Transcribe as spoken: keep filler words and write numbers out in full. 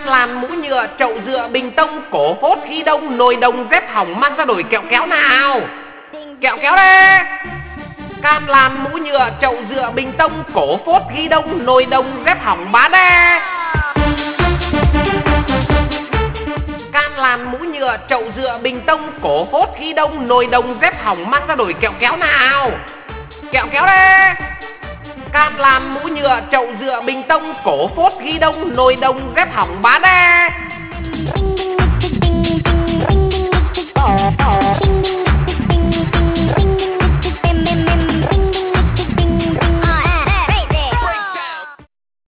Can làn mũ nhựa, chậu dựa, bình tông, cổ phốt, ghi đông, nồi đồng, dép hỏng, mang ra đổi kẹo kéo nào. Kẹo kéo đây. Can làn mũ nhựa, chậu dựa, bình tông, cổ phốt, ghi đông, nồi đồng, dép hỏng, bán đây. Can làn mũ nhựa, chậu dựa, bình tông, cổ phốt, ghi đông, nồi đồng, dép hỏng, mang ra đổi kẹo kéo nào. Kẹo kéo đây. Can làn mũ nhựa, chậu dựa, bình tông, cổ phốt, ghi đông, nồi đồng, dép hỏng, bán đây.